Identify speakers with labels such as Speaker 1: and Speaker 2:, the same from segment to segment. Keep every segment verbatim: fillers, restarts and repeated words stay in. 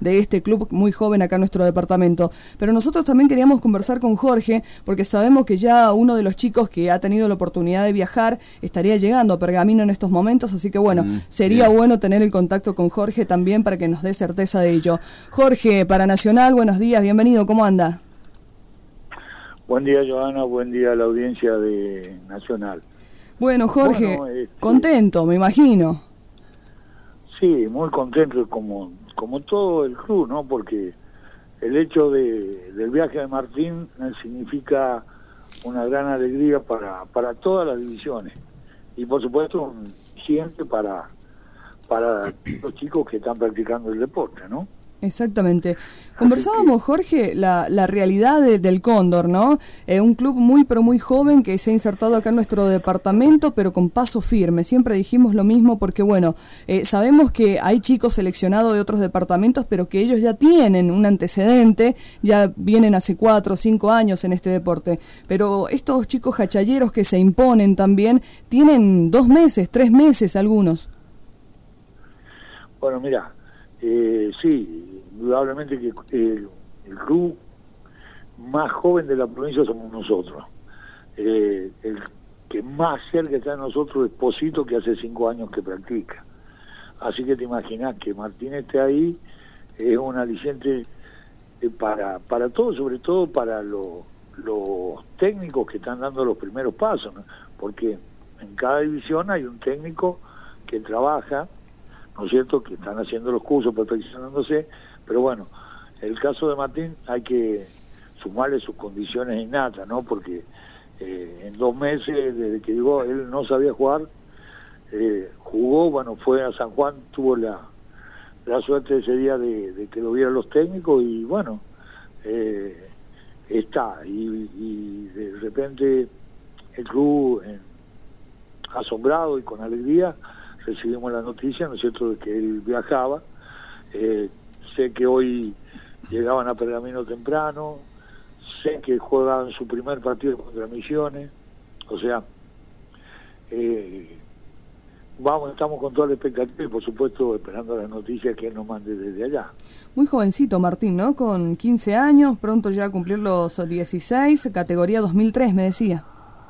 Speaker 1: de este club muy joven acá en nuestro departamento. Pero nosotros también queríamos conversar con Jorge, porque sabemos que ya uno de los chicos que ha tenido la oportunidad de viajar estaría llegando a Pergamino en estos momentos, así que bueno, mm, sería bien. bueno tener el contacto con Jorge también para que nos dé certeza de ello. Jorge, para Nacional, buenos días, bienvenido, ¿cómo anda?
Speaker 2: Buen día, Joana, buen día a la audiencia de Nacional.
Speaker 1: Bueno, Jorge,
Speaker 2: bueno, este,
Speaker 1: contento, me imagino.
Speaker 2: Sí, muy contento, como como todo el club, ¿no? Porque el hecho de, del viaje de Martín significa una gran alegría para, para todas las divisiones. Y por supuesto, un siempre para, para los chicos que están practicando el deporte, ¿no?
Speaker 1: Exactamente. Conversábamos, Jorge, la, la realidad de, del Cóndor, ¿no? Eh, un club muy, pero muy joven que se ha insertado acá en nuestro departamento, pero con paso firme. Siempre dijimos lo mismo porque, bueno, eh, sabemos que hay chicos seleccionados de otros departamentos, pero que ellos ya tienen un antecedente, ya vienen hace cuatro o cinco años en este deporte. Pero estos chicos hachalleros que se imponen también, tienen dos meses, tres meses algunos.
Speaker 2: Bueno, mira, eh, sí, indudablemente que el, el club más joven de la provincia somos nosotros. Eh, el que más cerca está de nosotros es Posito, que hace cinco años que practica. Así que te imaginas que Martín esté ahí, es un aliciente eh, para para todo, sobre todo para lo, los técnicos que están dando los primeros pasos, ¿no? Porque en cada división hay un técnico que trabaja, ¿no es cierto?, que están haciendo los cursos, perfeccionándose. Pero bueno, el caso de Martín hay que sumarle sus condiciones innatas, ¿no? Porque eh, en dos meses, desde que llegó, él no sabía jugar, eh, jugó, bueno, fue a San Juan, tuvo la, la suerte ese día de, de que lo vieran los técnicos y bueno, eh, está. Y, y de repente el club, eh, asombrado y con alegría, recibimos la noticia, ¿no es cierto?, de que él viajaba. Eh, sé que hoy llegaban a Pergamino temprano, sé que juegan su primer partido contra Misiones, o sea, eh, vamos, estamos con toda la expectativa y por supuesto esperando las noticias que él nos mande desde allá.
Speaker 1: Muy jovencito Martín, ¿no? Con quince años, pronto ya a cumplir los dieciséis, categoría dos mil tres, me decía.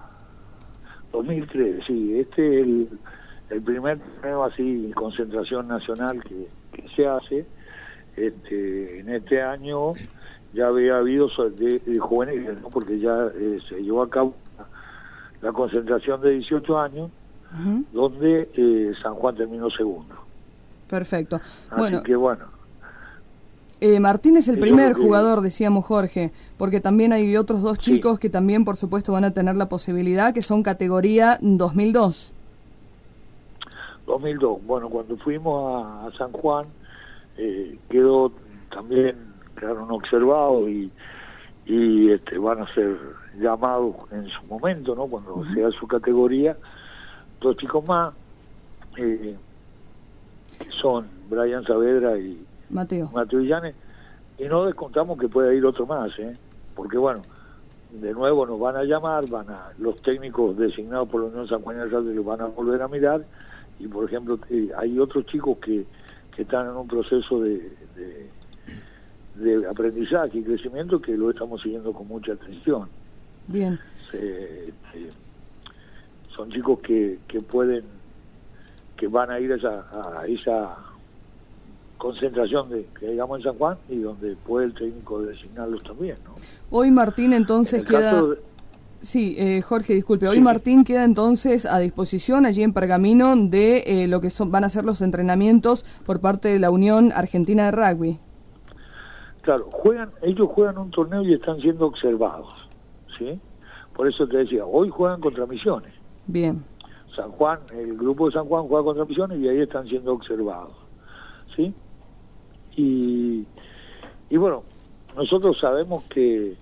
Speaker 2: dos mil tres, sí, este es el, el primer torneo así, concentración nacional que, que se hace. Este, en este año ya había habido de, de juveniles, ¿no? Porque ya eh, se llevó a cabo la, la concentración de dieciocho años, uh-huh. donde eh, San Juan terminó segundo.
Speaker 1: Perfecto.
Speaker 2: Así
Speaker 1: bueno,
Speaker 2: que bueno.
Speaker 1: Eh, Martín es el primer
Speaker 2: que...
Speaker 1: jugador, decíamos Jorge, porque también hay otros dos chicos
Speaker 2: sí.
Speaker 1: que también por supuesto van a tener la posibilidad, que son categoría dos mil dos.
Speaker 2: dos mil dos, bueno, cuando fuimos a, a San Juan, Eh, quedó también, quedaron observados y, y este, van a ser llamados en su momento, ¿no? Cuando uh-huh. sea su categoría, dos chicos más, eh, que son Brian Saavedra y
Speaker 1: Mateo.
Speaker 2: Mateo Illanes, y no descontamos que pueda ir otro más, ¿eh? Porque bueno, de nuevo nos van a llamar, van a los técnicos designados por la Unión San Juan los van a volver a mirar, y por ejemplo, eh, hay otros chicos que que están en un proceso de, de, de aprendizaje y crecimiento que lo estamos siguiendo con mucha atención.
Speaker 1: Bien.
Speaker 2: Se, este, son chicos que, que pueden, que van a ir a esa, a esa concentración de, que digamos en San Juan, y donde puede el técnico designarlos también, ¿no?
Speaker 1: Hoy Martín entonces
Speaker 2: en
Speaker 1: queda...
Speaker 2: De...
Speaker 1: Sí, eh, Jorge, disculpe. Hoy
Speaker 2: sí.
Speaker 1: Martín queda entonces a disposición allí en Pergamino de eh, lo que son, van a ser los entrenamientos por parte de la Unión Argentina de Rugby.
Speaker 2: Claro, juegan, ellos juegan un torneo y están siendo observados, ¿sí? Por eso te decía, hoy juegan contra Misiones.
Speaker 1: Bien.
Speaker 2: San Juan, el grupo de San Juan juega contra Misiones y ahí están siendo observados, ¿sí? Y, y bueno, nosotros sabemos que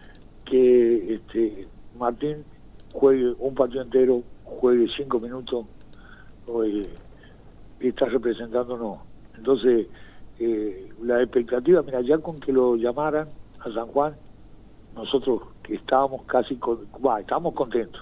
Speaker 2: que este Martín juegue un partido entero, juegue cinco minutos, juegue, y está representándonos. Entonces, eh, la expectativa, mira, ya con que lo llamaran a San Juan, nosotros que estábamos casi, con, bah, estábamos contentos.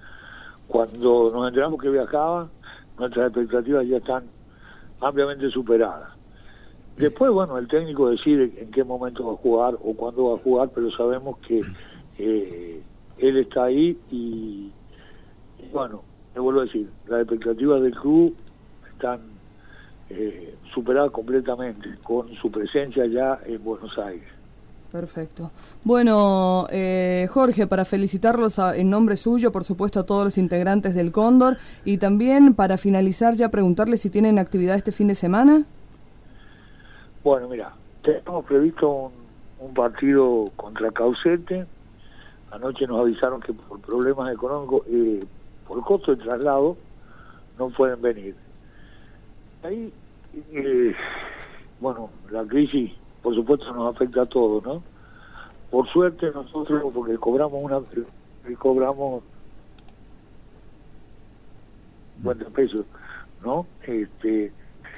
Speaker 2: Cuando nos enteramos que viajaba, nuestras expectativas ya están ampliamente superadas. Después, bueno, el técnico decide en qué momento va a jugar o cuándo va a jugar, pero sabemos que eh, él está ahí y, y, bueno, te vuelvo a decir, las expectativas del club están eh, superadas completamente con su presencia ya en Buenos Aires.
Speaker 1: Perfecto. Bueno, eh, Jorge, para felicitarlos a, en nombre suyo, por supuesto, a todos los integrantes del Cóndor, y también para finalizar ya preguntarles si tienen actividad este fin de semana.
Speaker 2: Bueno, mira, tenemos previsto un, un partido contra Caucete. Anoche nos avisaron que por problemas económicos, eh, por costo de traslado, no pueden venir. Ahí, eh, bueno, la crisis, por supuesto, nos afecta a todos, ¿no? Por suerte nosotros, porque cobramos una, cobramos cincuenta pesos, ¿no? Este,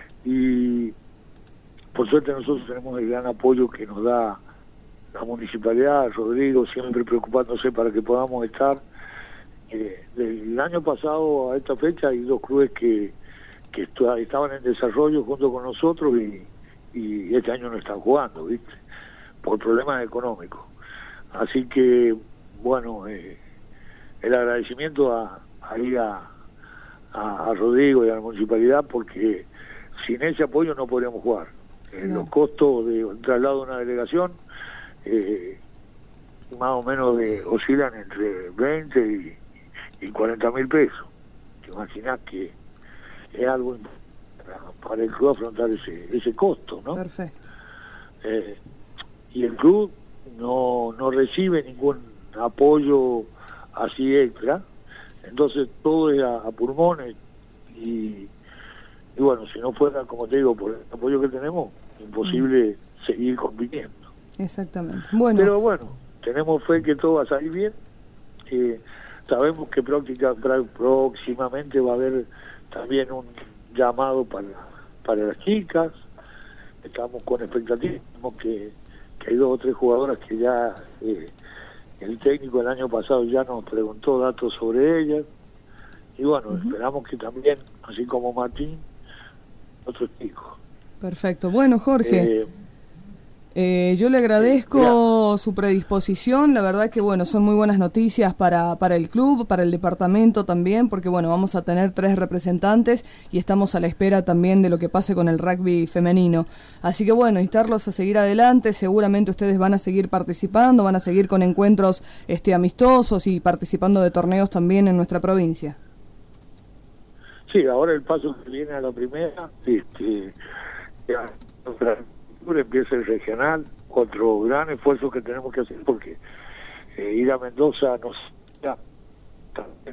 Speaker 2: y por suerte nosotros tenemos el gran apoyo que nos da la municipalidad, Rodrigo, siempre preocupándose para que podamos estar. Eh, del año pasado a esta fecha hay dos clubes que, que estaban en desarrollo junto con nosotros y, y este año no están jugando, ¿viste? Por problemas económicos. Así que, bueno, eh, el agradecimiento a, a ir a, a, a Rodrigo y a la municipalidad, porque sin ese apoyo no podríamos jugar. Eh, no. Los costos de traslado de una delegación eh, más o menos de, oscilan entre veinte y, y cuarenta mil pesos. Te imaginas que es algo para, para el club afrontar ese, ese costo, ¿no?
Speaker 1: Perfecto.
Speaker 2: Eh, y el club no, no recibe ningún apoyo así extra, entonces todo es a, a pulmones y Y bueno, si no fuera, como te digo, por el apoyo que tenemos, imposible mm. seguir compitiendo.
Speaker 1: Exactamente. Bueno.
Speaker 2: Pero bueno, tenemos fe que todo va a salir bien. Eh, sabemos que práctica, próximamente va a haber también un llamado para, para las chicas. Estamos con expectativas. Tenemos que, que hay dos o tres jugadoras que ya eh, el técnico el año pasado ya nos preguntó datos sobre ellas. Y bueno, uh-huh. esperamos que también, así como Martín, otros chicos.
Speaker 1: Perfecto. Bueno, Jorge, eh, eh, yo le agradezco eh, su predisposición. La verdad que, bueno, son muy buenas noticias para, para el club, para el departamento también, porque, bueno, vamos a tener tres representantes y estamos a la espera también de lo que pase con el rugby femenino. Así que, bueno, instarlos a seguir adelante. Seguramente ustedes van a seguir participando, van a seguir con encuentros este, amistosos y participando de torneos también en nuestra provincia.
Speaker 2: Sí, ahora el paso que viene a la primera, este, ya, empieza el regional, otro gran esfuerzo que tenemos que hacer, porque eh, ir a Mendoza nos ya, también,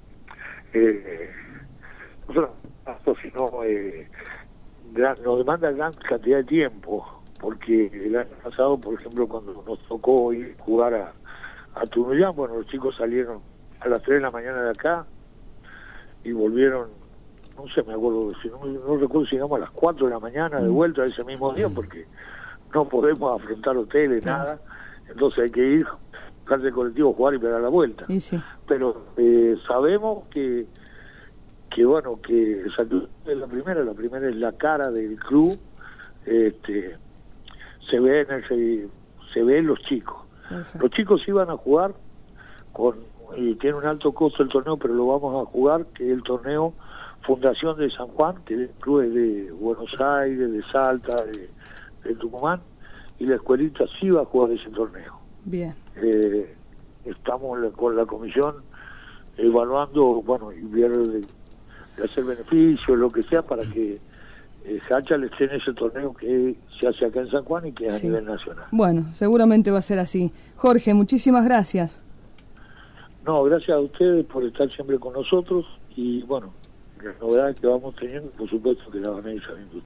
Speaker 2: eh, no solo sino eh, gran, nos demanda gran cantidad de tiempo, porque el año pasado, por ejemplo, cuando nos tocó ir a jugar a, a Tunuyán, bueno, los chicos salieron a las tres de la mañana de acá y volvieron, no sé, me acuerdo, si no, no recuerdo si llegamos a las cuatro de la mañana de vuelta ese mismo día, porque no podemos afrontar hoteles, nada, entonces hay que ir, buscar el colectivo, jugar y pegar la vuelta.
Speaker 1: Sí, sí.
Speaker 2: Pero eh, sabemos que, que bueno, que salud es la primera, la primera es la cara del club, este, se ve en el, se, se ve en los chicos. Perfecto. Los chicos iban a jugar con, y tiene un alto costo el torneo, pero lo vamos a jugar, que es el torneo Fundación de San Juan, que es clubes de Buenos Aires, de Salta, de, de Tucumán, y la escuelita sí va a jugar ese torneo.
Speaker 1: Bien.
Speaker 2: Eh, estamos con la comisión evaluando, bueno, y ver de, de hacer beneficios, lo que sea, para que eh, Hachal esté en ese torneo que se hace acá en San Juan y que es sí. a nivel nacional.
Speaker 1: Bueno, seguramente va a ser así. Jorge, muchísimas gracias.
Speaker 2: No, gracias a ustedes por estar siempre con nosotros y, bueno, las novedades que vamos teniendo, por supuesto que las van a ir sabiendo.